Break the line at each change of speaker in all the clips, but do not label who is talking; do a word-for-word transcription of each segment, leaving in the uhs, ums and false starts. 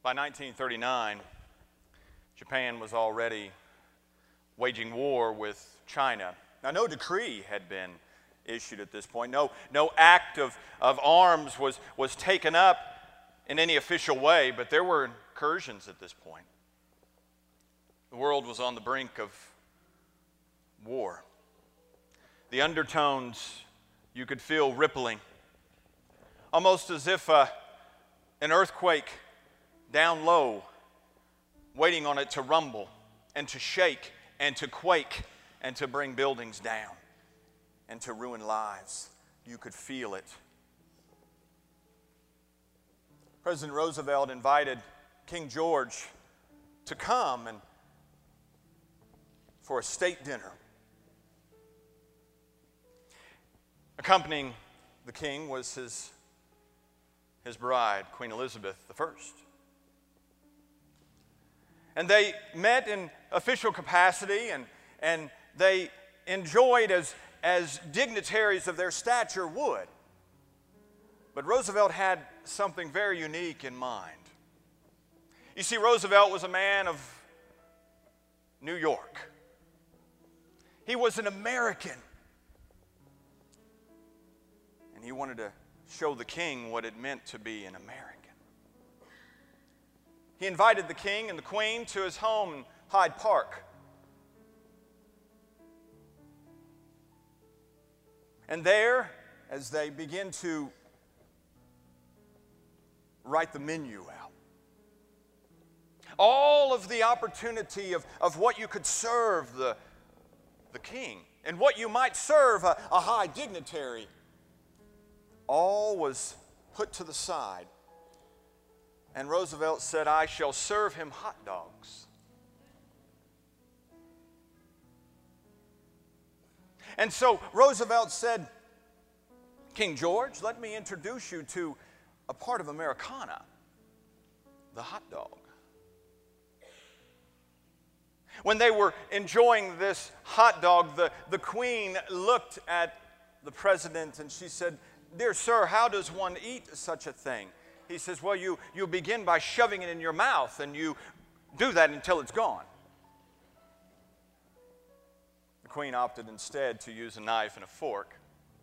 By nineteen thirty-nine, Japan was already waging war with China. Now, no decree had been issued at this point. No, no act of, of arms was, was taken up in any official way, but there were incursions at this point. The world was on the brink of war. The undertones you could feel rippling, almost as if uh, an earthquake down low, waiting on it to rumble and to shake and to quake and to bring buildings down and to ruin lives. You could feel it. President Roosevelt invited King George to come and for a state dinner. Accompanying the king was his, his bride, Queen Elizabeth the First. And they met in official capacity, and, and they enjoyed as, as dignitaries of their stature would. But Roosevelt had something very unique in mind. You see, Roosevelt was a man of New York. He was an American. And he wanted to show the king what it meant to be an American. He invited the king and the queen to his home in Hyde Park. And there, as they begin to write the menu out, all of the opportunity of, of what you could serve the, the king and what you might serve a, a high dignitary, all was put to the side. And Roosevelt said, I shall serve him hot dogs. And so Roosevelt said, King George, let me introduce you to a part of Americana, the hot dog. When they were enjoying this hot dog, the, the Queen looked at the President and she said, Dear sir, how does one eat such a thing? He says, well, you, you begin by shoving it in your mouth, and you do that until it's gone. The Queen opted instead to use a knife and a fork.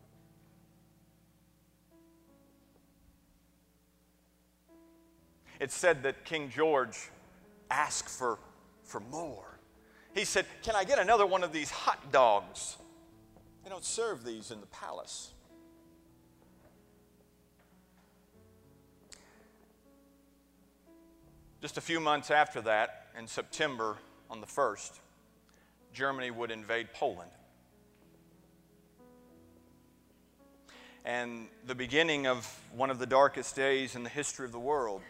It's said that King George asked for, for more. He said, can I get another one of these hot dogs? They don't serve these in the palace. Just a few months after that, in September on the first, Germany would invade Poland. And the beginning of one of the darkest days in the history of the world.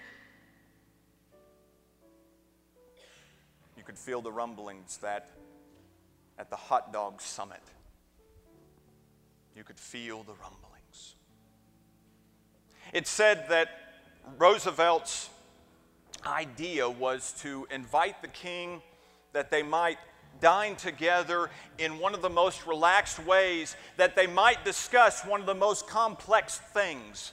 You could feel the rumblings that at the hot dog summit, you could feel the rumblings. It said that Roosevelt's idea was to invite the king that they might dine together in one of the most relaxed ways, that they might discuss one of the most complex things.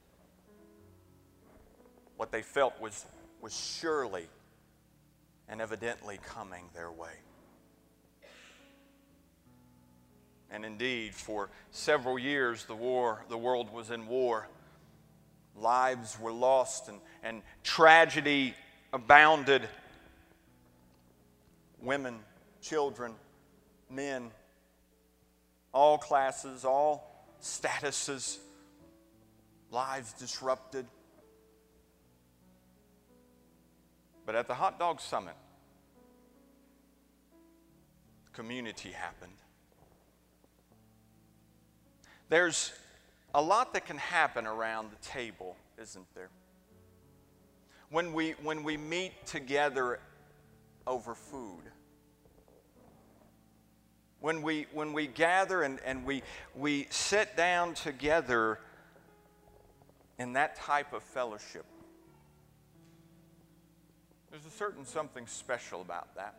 What they felt was, was surely and evidently coming their way. And indeed, for several years, the war, the world was in war. Lives were lost and, and tragedy abounded. Women, children, men, all classes, all statuses, lives disrupted. But at the Hot Dog Summit, community happened. There's a lot that can happen around the table, isn't there? When we, when we meet together over food. When we, when we gather and, and we, we sit down together in that type of fellowship. There's a certain something special about that.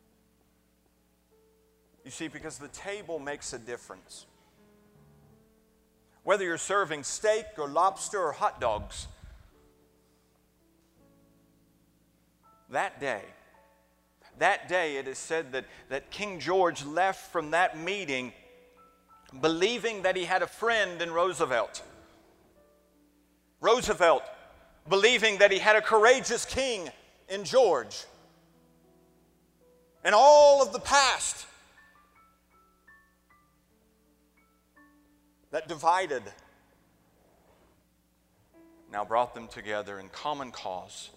You see, because the table makes a difference. Whether you're serving steak or lobster or hot dogs, that day, that day it is said that, that King George left from that meeting believing that he had a friend in Roosevelt. Roosevelt believing that he had a courageous king in George. And all of the past that divided now brought them together in common cause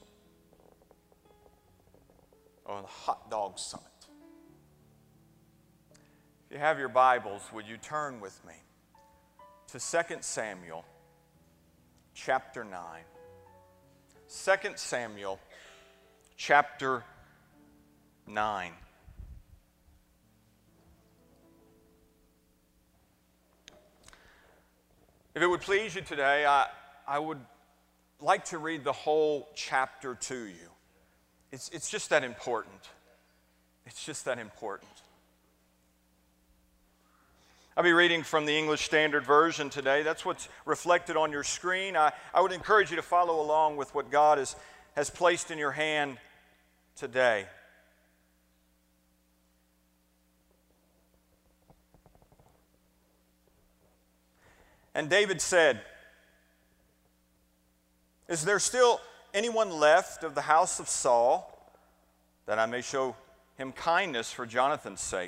on the Hot Dog Summit. If you have your Bibles, would you turn with me to Second Samuel chapter nine. Second Samuel chapter nine. If it would please you today, I, I would like to read the whole chapter to you. It's, it's just that important. It's just that important. I'll be reading from the English Standard Version today. That's what's reflected on your screen. I, I would encourage you to follow along with what God has, has placed in your hand today. And David said, "Is there still anyone left of the house of Saul, that I may show him kindness for Jonathan's sake?"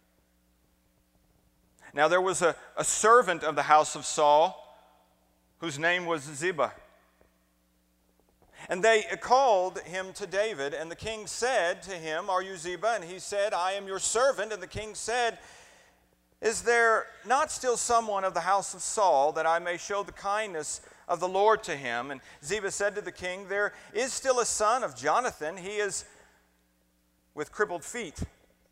Now there was a, a servant of the house of Saul, whose name was Ziba. And they called him to David, and the king said to him, "Are you Ziba?" And he said, "I am your servant." And the king said, "Is there not still someone of the house of Saul, that I may show the kindness of the Lord to him?" And Ziba said to the king, "There is still a son of Jonathan. He is with crippled feet."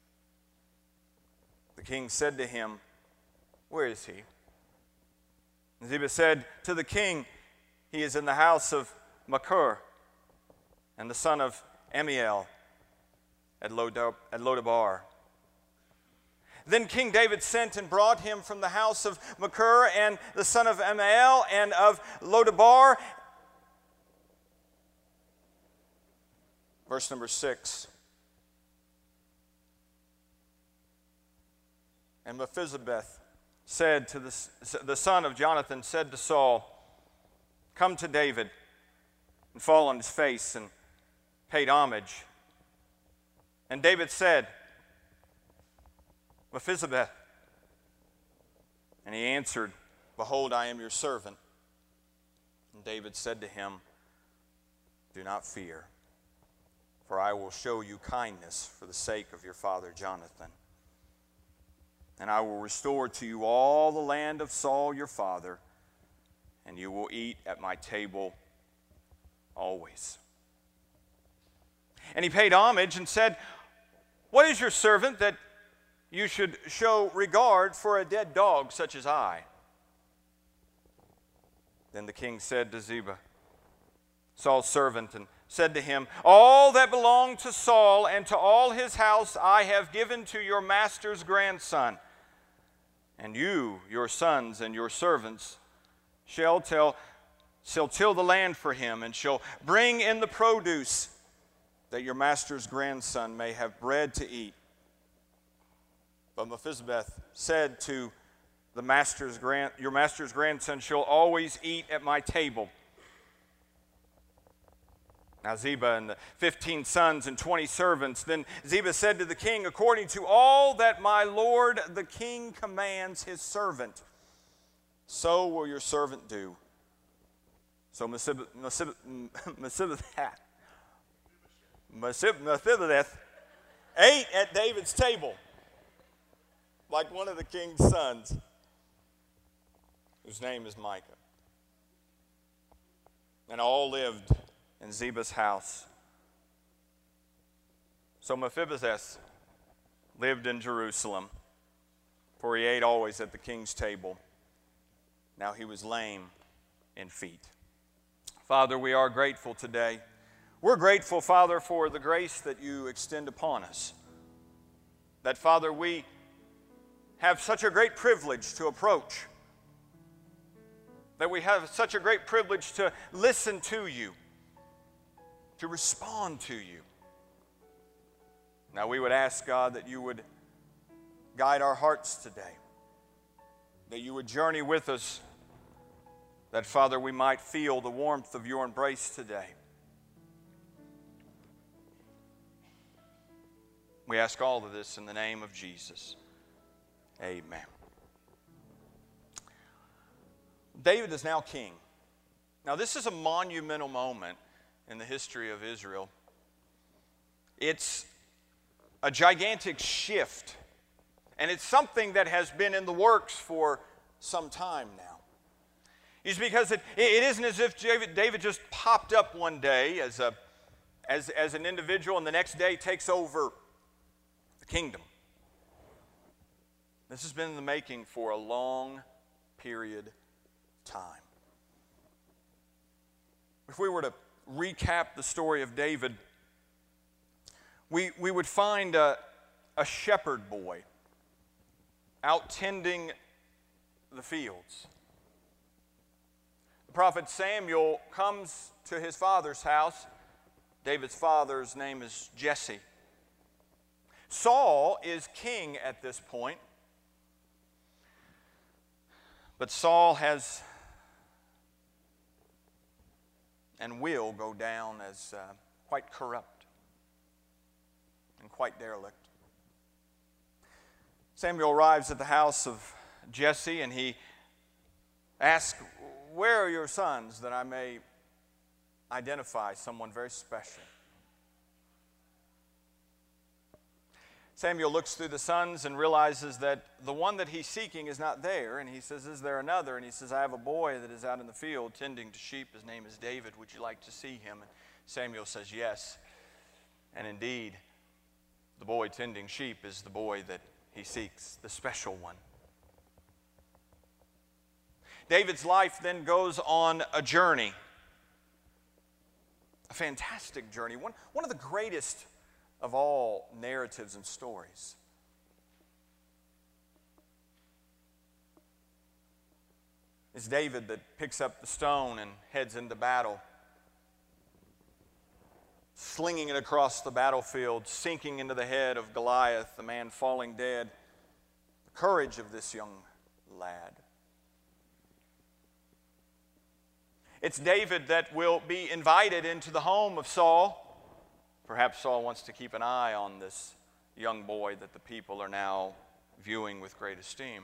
The king said to him, "Where is he?" And Ziba said to the king, "He is in the house of Machir, and the son of Amiel at Lodabar." Then King David sent and brought him from the house of Machir and the son of Amiel and of Lodabar. Verse number six. And Mephibosheth said to the, the son of Jonathan, said to Saul, "Come to David," and fall on his face and paid homage. And David said, "Mephibosheth." And he answered, "Behold, I am your servant." And David said to him, "Do not fear, for I will show you kindness for the sake of your father Jonathan. And I will restore to you all the land of Saul your father, and you will eat at my table always." And he paid homage and said, "What is your servant that you should show regard for a dead dog such as I?" Then the king said to Ziba, Saul's servant, and said to him, "All that belonged to Saul and to all his house I have given to your master's grandson. And you, your sons, and your servants shall, tell, shall till the land for him, and shall bring in the produce, that your master's grandson may have bread to eat." But Mephibosheth said to the master's grand, "Your master's grandson shall always eat at my table." Now Ziba and the fifteen sons and twenty servants. Then Ziba said to the king, "According to all that my lord the king commands his servant, so will your servant do." So Mephibosheth ate at David's table like one of the king's sons, whose name is Micah. And all lived in Ziba's house. So Mephibosheth lived in Jerusalem, for he ate always at the king's table. Now he was lame in feet. Father, we are grateful today. We're grateful, Father, for the grace that you extend upon us. That, Father, we have such a great privilege to approach. That we have such a great privilege to listen to you, to respond to you. Now we would ask, God, that you would guide our hearts today, that you would journey with us, that, Father, we might feel the warmth of your embrace today. We ask all of this in the name of Jesus. Amen. David is now king. Now, this is a monumental moment in the history of Israel. It's a gigantic shift, and it's something that has been in the works for some time now. It's because it, it isn't as if David, David just popped up one day as, a, as, as an individual and the next day takes over the kingdom. This has been in the making for a long period of time. If we were to recap the story of David, we, we would find a, a shepherd boy out tending the fields. The prophet Samuel comes to his father's house. David's father's name is Jesse. Saul is king at this point, but Saul has and will go down as uh, quite corrupt and quite derelict. Samuel arrives at the house of Jesse, and he asks, "Where are your sons, that I may identify someone very special?" Samuel looks through the sons and realizes that the one that he's seeking is not there, and he says, "Is there another?" And he says, "I have a boy that is out in the field tending to sheep. His name is David. Would you like to see him?" And Samuel says, "Yes." And indeed, the boy tending sheep is the boy that he seeks, the special one. David's life then goes on a journey, a fantastic journey, one, one of the greatest of all narratives and stories. It's David that picks up the stone and heads into battle, slinging it across the battlefield, sinking into the head of Goliath, the man falling dead. The courage of this young lad. It's David that will be invited into the home of Saul. Perhaps Saul wants to keep an eye on this young boy that the people are now viewing with great esteem.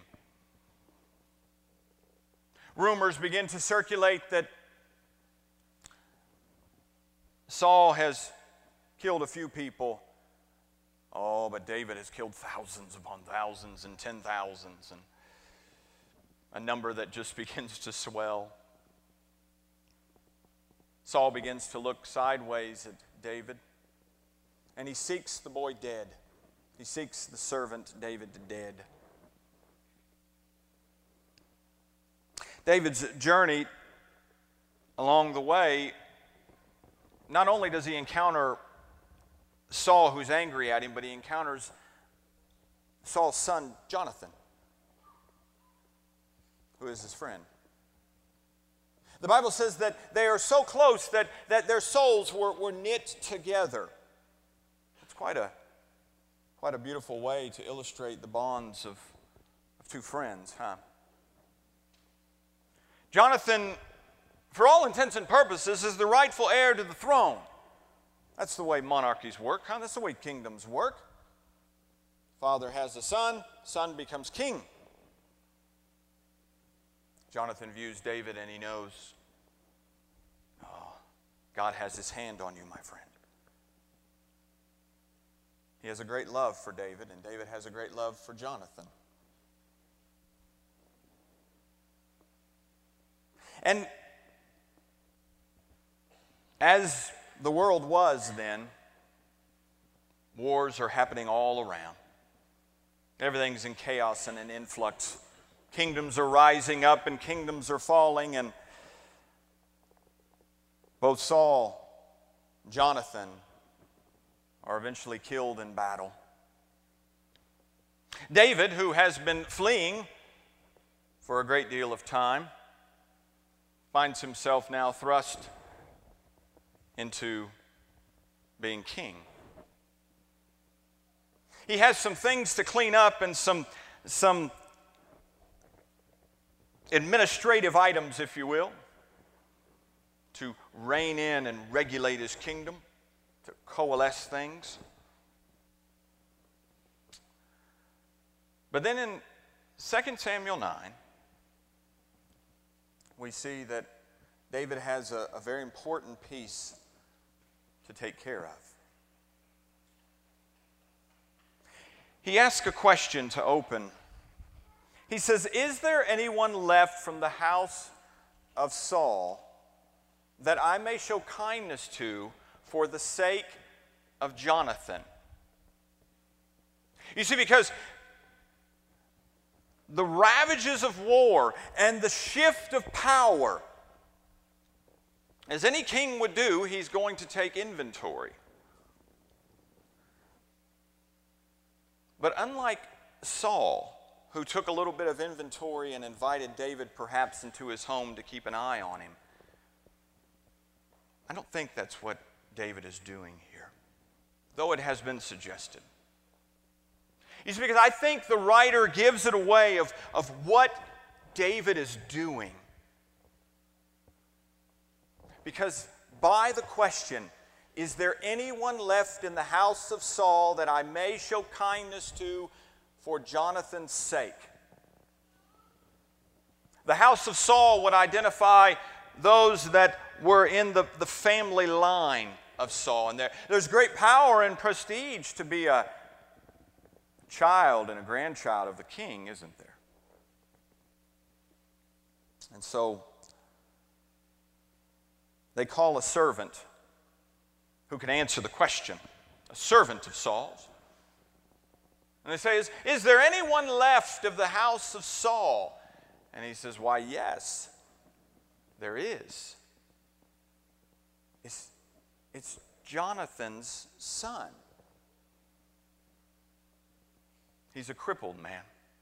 Rumors begin to circulate that Saul has killed a few people. Oh, but David has killed thousands upon thousands and ten thousands, and a number that just begins to swell. Saul begins to look sideways at David, and he seeks the boy dead. He seeks the servant David dead. David's journey along the way, not only does he encounter Saul, who's angry at him, but he encounters Saul's son, Jonathan, who is his friend. The Bible says that they are so close that, that their souls were, were knit together. It's quite a, quite a beautiful way to illustrate the bonds of, of two friends, huh? Jonathan, for all intents and purposes, is the rightful heir to the throne. That's the way monarchies work, huh? That's the way kingdoms work. Father has a son, son becomes king. Jonathan views David and he knows, oh, God has his hand on you, my friend. He has a great love for David, and David has a great love for Jonathan. And as the world was then, wars are happening all around. Everything's in chaos and in influx. Kingdoms are rising up and kingdoms are falling, and both Saul and Jonathan are eventually killed in battle. David, who has been fleeing for a great deal of time, finds himself now thrust into being king. He has some things to clean up and some, some administrative items, if you will, to rein in and regulate his kingdom, to coalesce things. But then in Second Samuel nine, we see that David has a, a very important piece to take care of. He asks a question to open. He says, "Is there anyone left from the house of Saul that I may show kindness to for the sake of Jonathan?" You see, because the ravages of war and the shift of power, as any king would do, he's going to take inventory. But unlike Saul, who took a little bit of inventory and invited David perhaps into his home to keep an eye on him, I don't think that's what David is doing here, though it has been suggested. You see, because I think the writer gives it away of, of what David is doing. Because by the question, "Is there anyone left in the house of Saul that I may show kindness to for Jonathan's sake?" The house of Saul would identify those that were in the, the family line of Saul. And there, there's great power and prestige to be a child and a grandchild of the king, isn't there? And so they call a servant who can answer the question, a servant of Saul's. And they say, is, is there anyone left of the house of Saul? And he says, "Why, yes, there is. It's, it's Jonathan's son. He's a crippled man."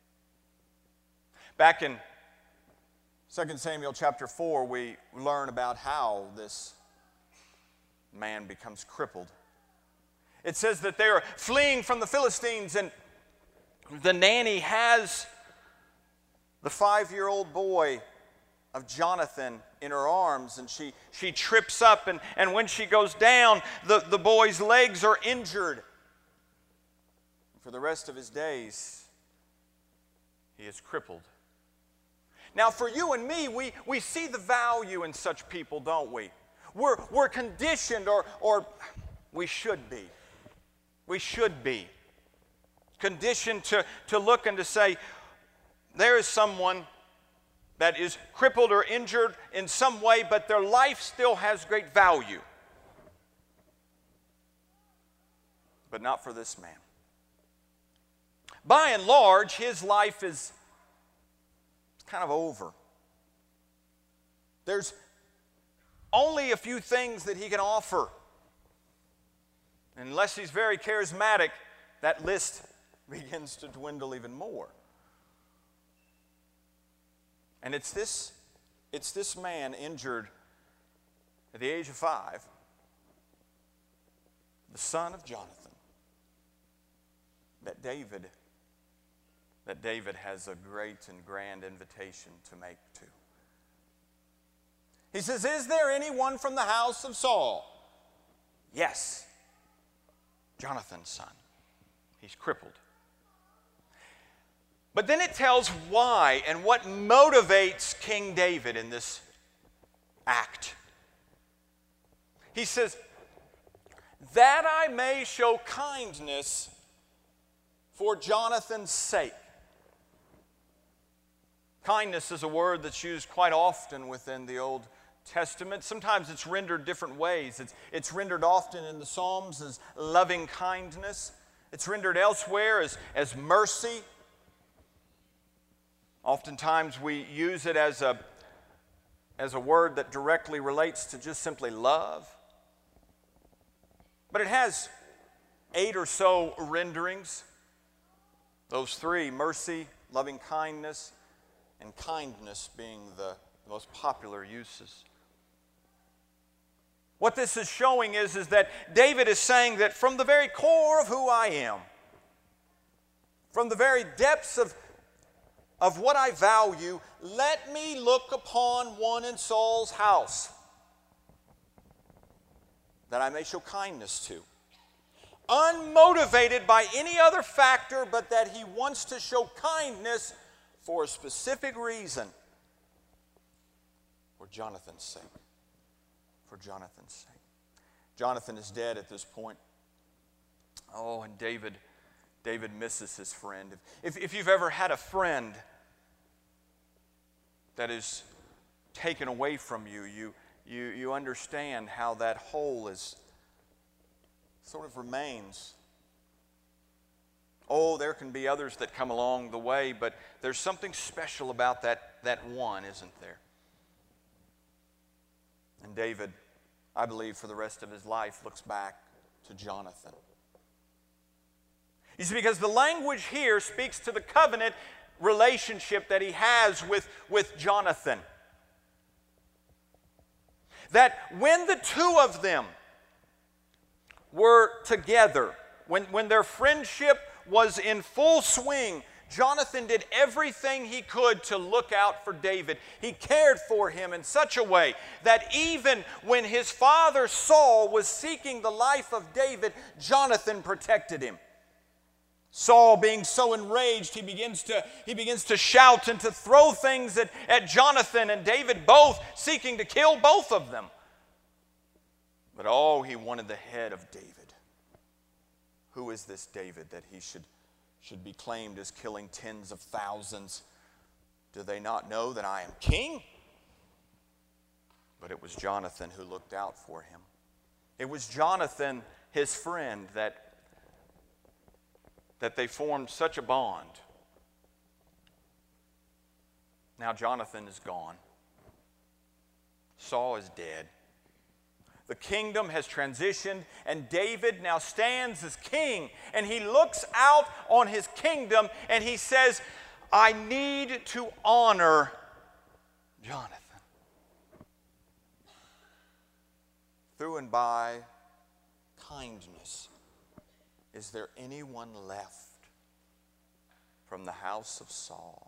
Back in Second Samuel chapter four, we learn about how this man becomes crippled. It says that they are fleeing from the Philistines, and the nanny has the five-year-old boy of Jonathan in her arms, and she, she trips up, and, and when she goes down, the, the boy's legs are injured. For the rest of his days, he is crippled. Now, for you and me, we, we see the value in such people, don't we? We're, we're conditioned, or, or we should be. We should be conditioned to, to look and to say, there is someone that is crippled or injured in some way, but their life still has great value. But not for this man. By and large, his life is kind of over. There's only a few things that he can offer. Unless he's very charismatic, that list begins to dwindle even more. And it's this, it's this man injured at the age of five, the son of Jonathan, that David that David has a great and grand invitation to make to. He says, "Is there anyone from the house of Saul?" Yes, Jonathan's son. He's crippled. But then it tells why and what motivates King David in this act. He says, "That I may show kindness for Jonathan's sake." Kindness is a word that's used quite often within the Old Testament. Sometimes it's rendered different ways. It's, it's rendered often in the Psalms as loving kindness. It's rendered elsewhere as, as mercy. Oftentimes we use it as a, as a word that directly relates to just simply love. But it has eight or so renderings. Those three, mercy, loving kindness, and kindness being the most popular uses. What this is showing is, is that David is saying that from the very core of who I am, From the very depths of, of what I value, let me look upon one in Saul's house that I may show kindness to. Unmotivated by any other factor but that he wants to show kindness for a specific reason. For Jonathan's sake. For Jonathan's sake. Jonathan is dead at this point. Oh, and David, David misses his friend. If, if you've ever had a friend that is taken away from you, you, you, you understand how that hole is sort of remains. Oh, there can be others that come along the way, but there's something special about that, that one, isn't there? And David, I believe, for the rest of his life, looks back to Jonathan. You see, because the language here speaks to the covenant relationship that he has with, with Jonathan. That when the two of them were together, when, when their friendship was in full swing, Jonathan did everything he could to look out for David. He cared for him in such a way that even when his father Saul was seeking the life of David, Jonathan protected him. Saul, being so enraged, he begins to, he begins to shout and to throw things at, at Jonathan and David, both seeking to kill both of them. But oh, he wanted the head of David. Who is this David that he should, should be claimed as killing tens of thousands? Do they not know that I am king? But it was Jonathan who looked out for him. It was Jonathan, his friend, that that they formed such a bond. Now Jonathan is gone. Saul is dead. The kingdom has transitioned, and David now stands as king, and he looks out on his kingdom, and he says, I need to honor Jonathan. Through and by kindness. Is there anyone left from the house of Saul?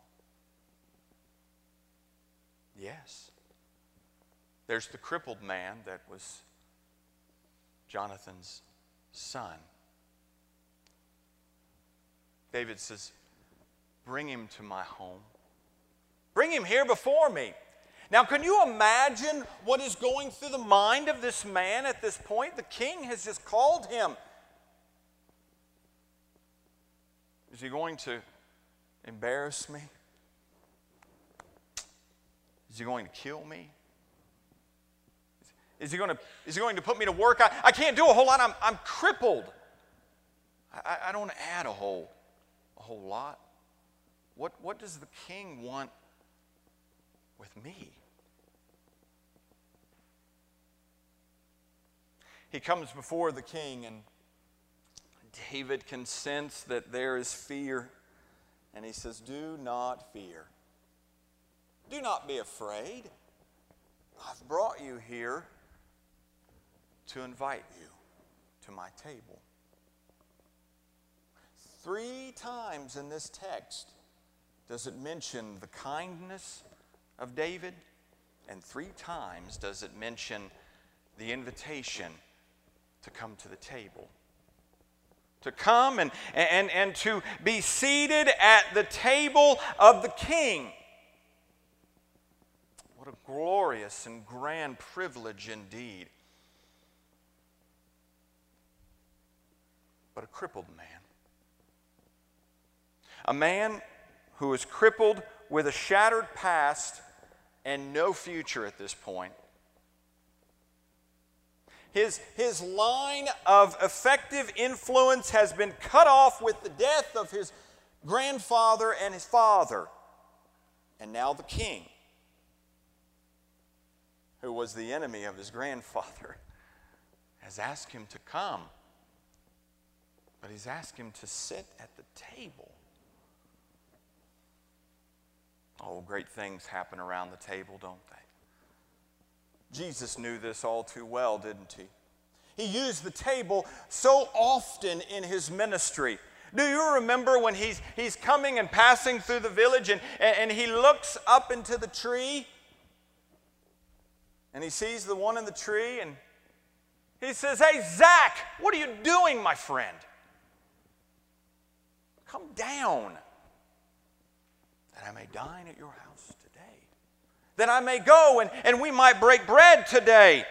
Yes. There's the crippled man that was Jonathan's son. David says, bring him to my home. Bring him here before me. Now, can you imagine what is going through the mind of this man at this point? The king has just called him. Is he going to embarrass me? Is he going to kill me? Is he going to, is he going to put me to work? I, I can't do a whole lot. I'm, I'm crippled. I, I don't add a whole, a whole lot. What, what does the king want with me? He comes before the king, and David can sense that there is fear. And he says, do not fear. Do not be afraid. I've brought you here to invite you to my table. Three times in this text does it mention the kindness of David, and three times does it mention the invitation to come to the table. To come and, and, and to be seated at the table of the king. What a glorious and grand privilege indeed. But a crippled man. A man who is crippled with a shattered past and no future at this point. His, his line of effective influence has been cut off with the death of his grandfather and his father. And now the king, who was the enemy of his grandfather, has asked him to come. But he's asked him to sit at the table. Oh, great things happen around the table, don't they? Jesus knew this all too well, didn't he? He used the table so often in his ministry. Do you remember when he's, he's coming and passing through the village and, and he looks up into the tree and he sees the one in the tree and he says, "Hey, Zach, what are you doing, my friend? Come down, that I may dine at your house today, that I may go and, and we might break bread today."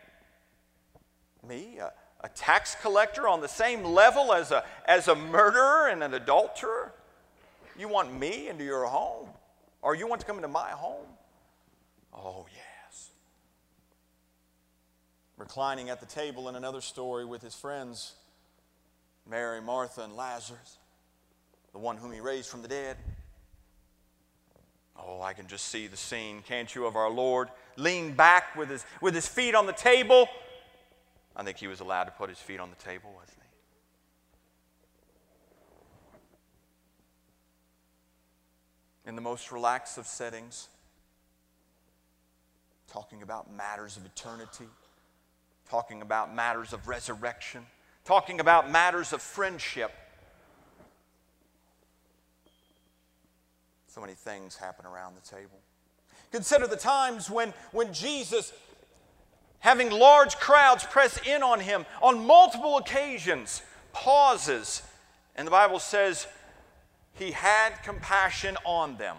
Me, a, a tax collector on the same level as a, as a murderer and an adulterer? You want me into your home? Or you want to come into my home? Oh, yes. Reclining at the table in another story with his friends, Mary, Martha, and Lazarus, the one whom he raised from the dead. Oh, I can just see the scene, can't you, of our Lord leaning back with his, with his feet on the table. I think he was allowed to put his feet on the table, wasn't he? In the most relaxed of settings, talking about matters of eternity, talking about matters of resurrection, talking about matters of friendship. So many things happen around the table. Consider the times when, when Jesus, having large crowds press in on him on multiple occasions, pauses, and the Bible says he had compassion on them.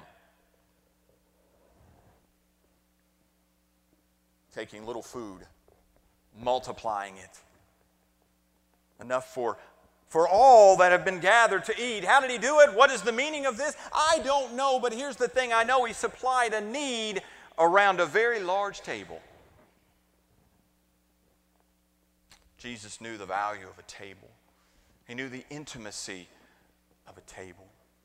Taking little food, multiplying it, enough for, for all that have been gathered to eat. How did he do it? What is the meaning of this? I don't know, but here's the thing. I know he supplied a need around a very large table. Jesus knew the value of a table. He knew the intimacy of a table.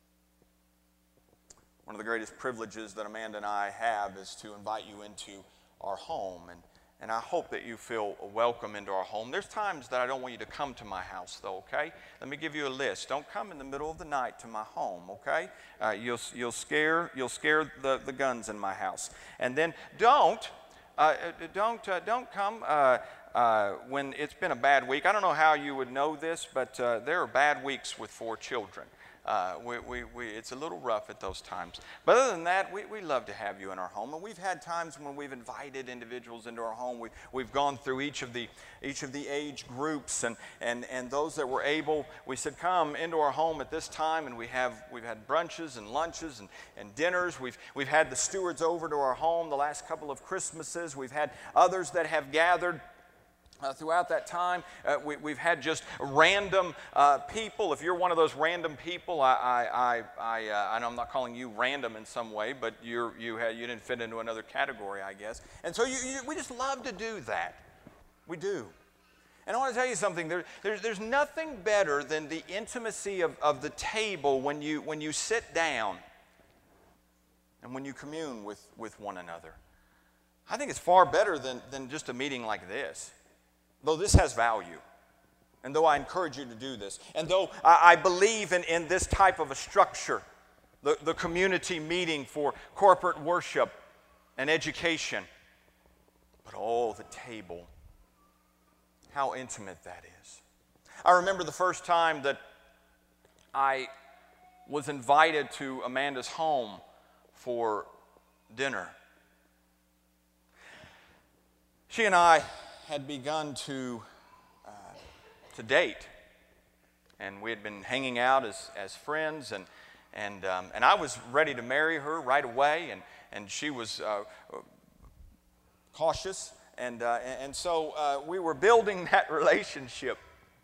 One of the greatest privileges that Amanda and I have is to invite you into our home. And, and I hope that you feel welcome into our home. There's times that I don't want you to come to my house, though, okay? Let me give you a list. Don't come in the middle of the night to my home, okay? Uh, you'll, you'll scare, you'll scare the, the guns in my house. And then don't, uh, don't, uh, don't come... Uh, Uh, when it's been a bad week. I don't know how you would know this, but uh, there are bad weeks with four children. Uh, we, we, we, it's a little rough at those times. But other than that, we, we love to have you in our home. And we've had times when we've invited individuals into our home. We, we've gone through each of the, each of the age groups, and, and, and those that were able, we said, come into our home at this time, and we have, we've had brunches and lunches and, and dinners. We've, we've had the stewards over to our home the last couple of Christmases. We've had others that have gathered Uh, throughout that time. Uh, we, we've had just random uh, people. If you're one of those random people, I, I, I, I, uh, I know I'm not calling you random in some way, but you're, you, had, you didn't fit into another category, I guess. And so you, you, we just love to do that. We do. And I want to tell you something. There, there's, there's nothing better than the intimacy of, of the table when you, when you sit down and when you commune with, with one another. I think it's far better than, than just a meeting like this. Though this has value, and though I encourage you to do this, and though I, I believe in, in this type of a structure, the, the community meeting for corporate worship and education, but oh, the table, how intimate that is. I remember the first time that I was invited to Amanda's home for dinner. She and I had begun to, uh, to date. And we had been hanging out as, as friends, and, and, um, and I was ready to marry her right away, and, and she was uh, cautious, and, uh, and so uh, we were building that relationship.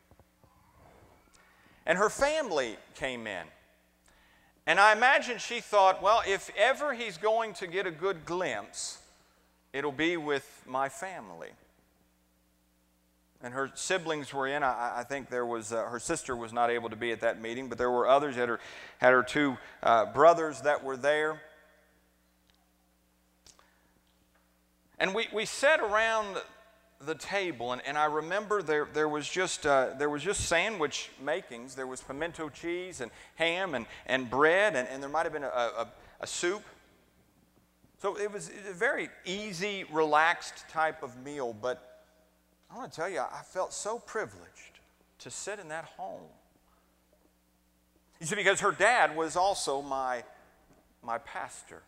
And her family came in. And I imagine she thought, well, if ever he's going to get a good glimpse, it'll be with my family. And her siblings were in. I, I think there was, uh, her sister was not able to be at that meeting, but there were others. Had her, had her two uh, brothers that were there. And we, we sat around the table, and, and I remember there, there, was just, uh, there was just sandwich makings. There was pimento cheese and ham and, and bread, and, and there might have been a, a, a soup. So it was a very easy, relaxed type of meal, but I want to tell you, I felt so privileged to sit in that home You see, because her dad was also my, my pastor.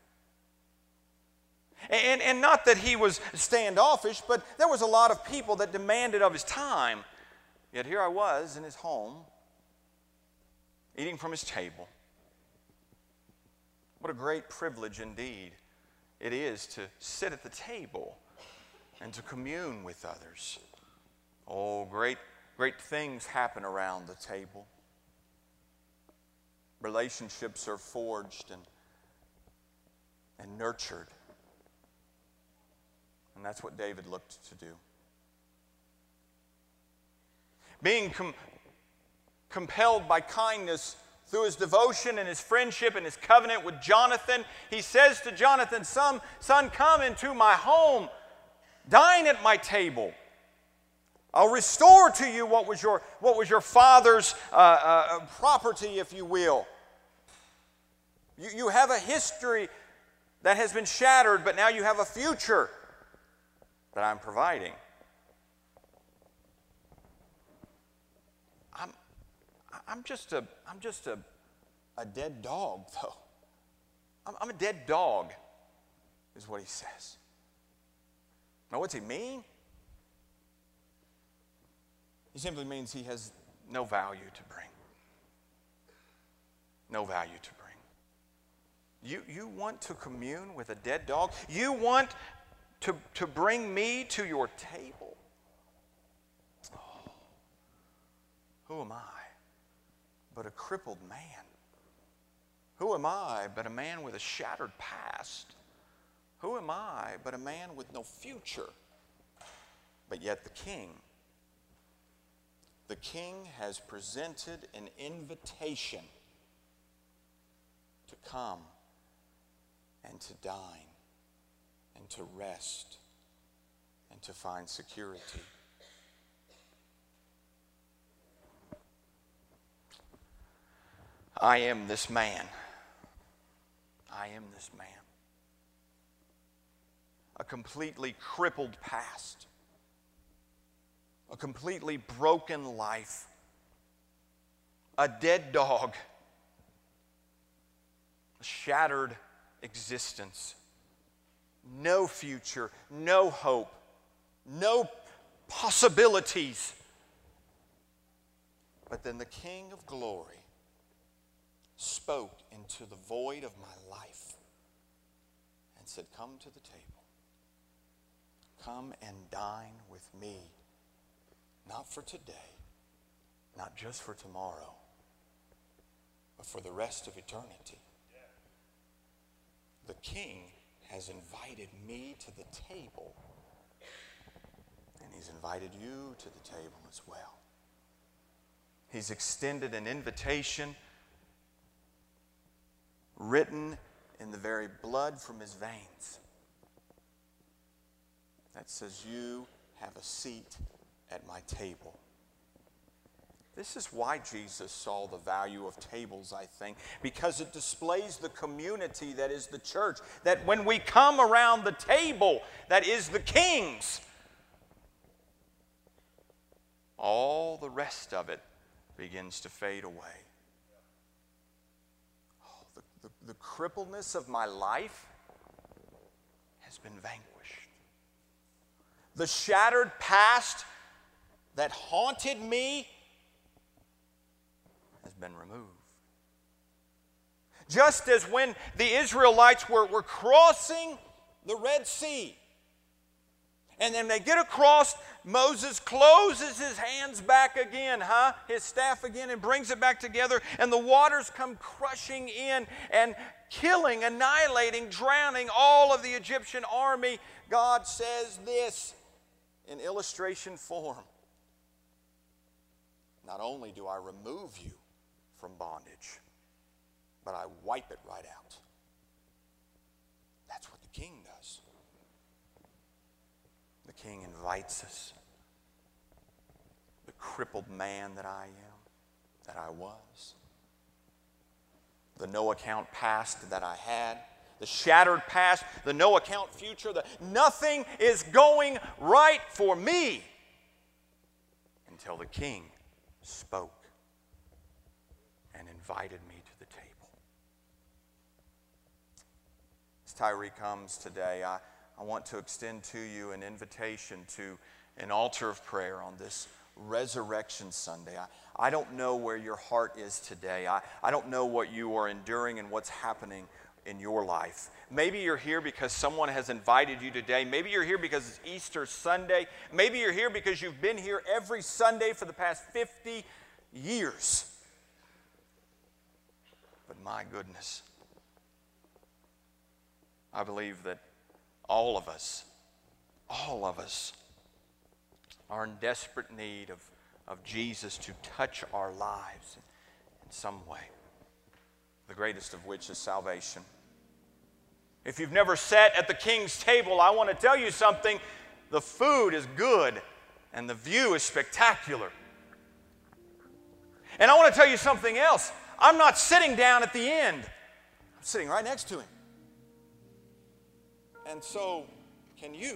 And, and not that he was standoffish, but there was a lot of people that demanded of his time. Yet here I was in his home, eating from his table. What a great privilege indeed it is to sit at the table and to commune with others. Oh, great, great things happen around the table. Relationships are forged and, and nurtured. And that's what David looked to do. Being com- compelled by kindness through his devotion and his friendship and his covenant with Jonathan, he says to Jonathan, son, son, come into my home, dine at my table. I'll restore to you what was your, what was your father's uh, uh, property, if you will. You, you have a history that has been shattered, but now you have a future that I'm providing. I'm, I'm just a, I'm just a, a dead dog, though. I'm, I'm a dead dog, is what he says. Now, what's he mean? He simply means he has no value to bring. No value to bring. You, you want to commune with a dead dog? You want to, to bring me to your table? Oh, who am I but a crippled man? Who am I but a man with a shattered past? Who am I but a man with no future? But yet the king, the king has presented an invitation to come and to dine and to rest and to find security. I am this man. I am this man. A completely crippled past. A completely broken life. A dead dog. A shattered existence. No future. No hope. No possibilities. But then the King of Glory spoke into the void of my life and said, come to the table. Come and dine with me. Not for today, not just for tomorrow, but for the rest of eternity. The King has invited me to the table, and he's invited you to the table as well. He's extended an invitation written in the very blood from his veins that says, you have a seat at my table. This is why Jesus saw the value of tables, I think, because it displays the community that is the church, that when we come around the table that is the King's, all the rest of it begins to fade away. Oh, the, the, the crippledness of my life has been vanquished. The shattered past that haunted me has been removed. Just as when the Israelites were, were crossing the Red Sea, and then they get across, Moses closes his hands back again, huh? His staff again, and brings it back together, and the waters come crushing in and killing, annihilating, drowning all of the Egyptian army. God says this in illustration form. Not only do I remove you from bondage, but I wipe it right out. That's what the King does. The King invites us. The crippled man that I am, that I was. The no account past that I had. The shattered past, the no account future, the nothing is going right for me until the King spoke and invited me to the table. As Tyree comes today, I, I want to extend to you an invitation to an altar of prayer on this Resurrection Sunday. I, I don't know where your heart is today. I, I don't know what you are enduring and what's happening in your life. Maybe you're here because someone has invited you today. Maybe you're here because it's Easter Sunday. Maybe you're here because you've been here every Sunday for the past fifty years. But my goodness, I believe that all of us, all of us are in desperate need of, of Jesus to touch our lives in some way, the greatest of which is salvation. If you've never sat at the King's table, I want to tell you something. The food is good and the view is spectacular. And I want to tell you something else. I'm not sitting down at the end. I'm sitting right next to him. And so can you.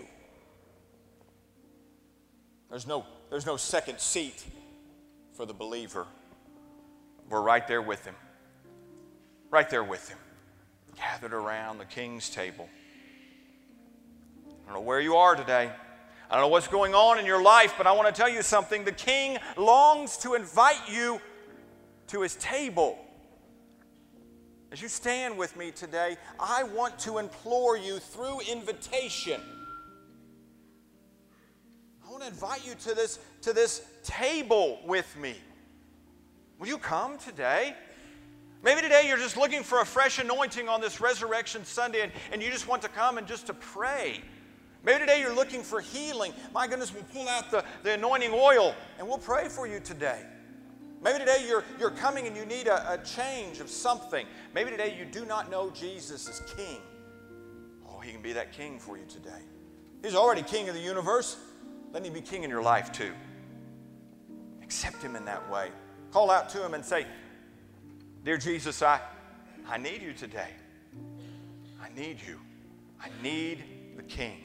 There's no, there's no second seat for the believer. We're right there with him. Right there with him. Gathered around the King's table. I don't know where you are today. I don't know what's going on in your life, but I want to tell you something. The King longs to invite you to his table. As you stand with me today, I want to implore you through invitation. I want to invite you to this, to this table with me. Will you come today? Maybe today you're just looking for a fresh anointing on this Resurrection Sunday and, and you just want to come and just to pray. Maybe today you're looking for healing. My goodness, we'll pull out the, the anointing oil and we'll pray for you today. Maybe today you're, you're coming and you need a, a change of something. Maybe today you do not know Jesus as King. Oh, he can be that King for you today. He's already King of the universe. Let him be King in your life too. Accept him in that way. Call out to him and say, "Dear Jesus, I, I need you today. I need you. I need the King."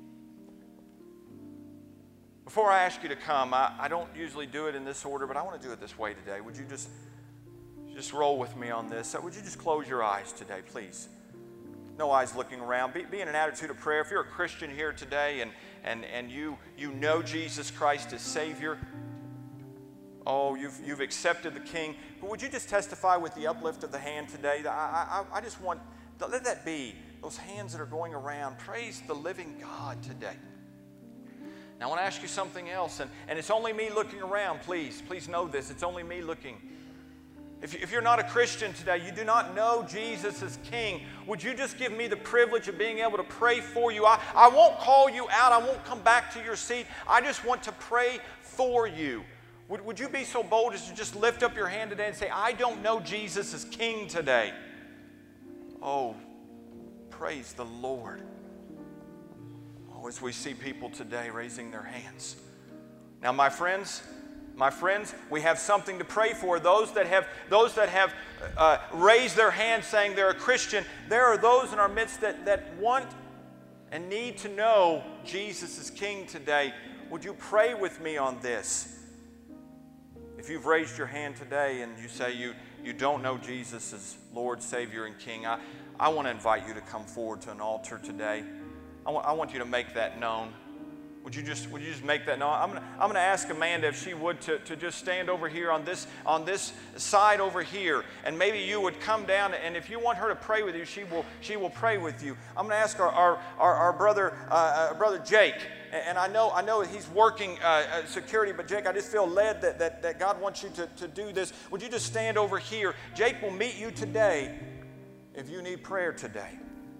Before I ask you to come, I, I don't usually do it in this order, but I want to do it this way today. Would you just, just roll with me on this? Would you just close your eyes today, please? No eyes looking around. Be, be in an attitude of prayer. If you're a Christian here today and, and, and you, you know Jesus Christ as Savior, oh, you've, you've accepted the King, but would you just testify with the uplift of the hand today? I, I, I just want, let that be, those hands that are going around. Praise the living God today. Now, I want to ask you something else, and, and it's only me looking around, please. Please know this. It's only me looking. If, if you're not a Christian today, you do not know Jesus as King, would you just give me the privilege of being able to pray for you? I, I won't call you out. I won't come back to your seat. I just want to pray for you. Would, would you be so bold as to just lift up your hand today and say, "I don't know Jesus as King today"? Oh, praise the Lord. Oh, as we see people today raising their hands. Now, my friends, my friends, we have something to pray for. Those that have, those that have uh, raised their hands saying they're a Christian, there are those in our midst that, that want and need to know Jesus is King today. Would you pray with me on this? If you've raised your hand today and you say you, you don't know Jesus as Lord, Savior, and King, I, I want to invite you to come forward to an altar today. I want, I want you to make that known. Would you just, would you just make that known? I'm going to, I'm going to ask Amanda if she would to, to just stand over here on this, on this side over here. And maybe you would come down, and if you want her to pray with you, she will, she will pray with you. I'm going to ask our, our, our, our brother, uh, uh, brother Jake. And I know, I know he's working uh, security, but Jake, I just feel led that, that, that God wants you to, to do this. Would you just stand over here? Jake will meet you today if you need prayer today.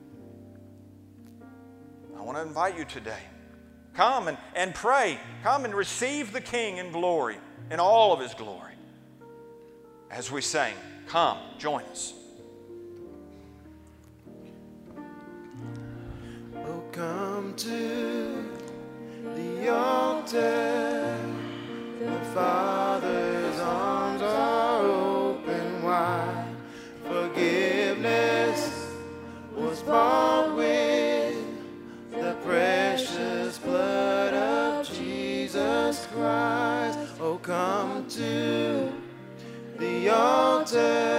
I want to invite you today. Come and, and pray. Come and receive the King in glory, in all of his glory. As we sing, come, join us.
Oh, come to the altar. The Father's arms are open wide. Forgiveness was bought with the precious blood of Jesus Christ. Oh, come to the altar.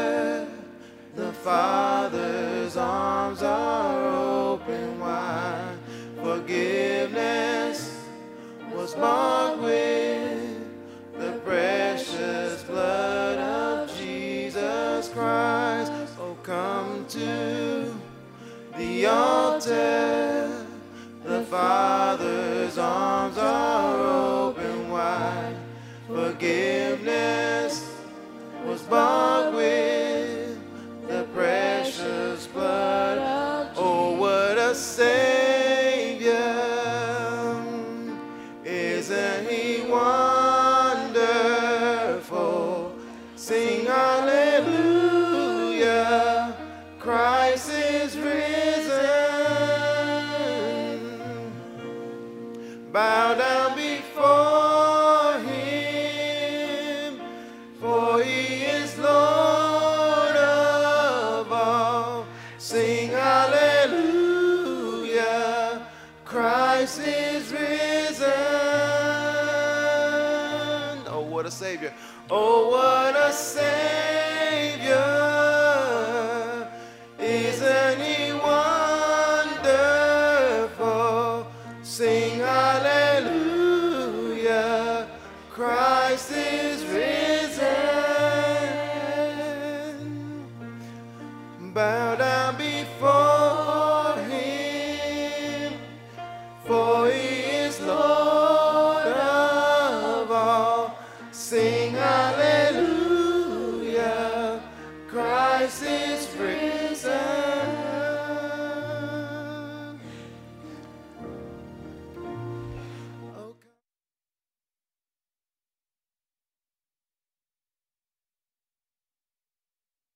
forgiveness was bought with the precious blood of Jesus Christ. Oh, come to the altar. The Father's arms are open wide. Forgiveness was bought with the precious blood of Jesus. Oh, what a Savior! Isn't He wonderful? Sing hallelujah! Christ is risen. Bow down before Him, for He is Lord of all. Sing hallelujah, Christ is risen. Oh, what a Savior. Oh, what a Savior.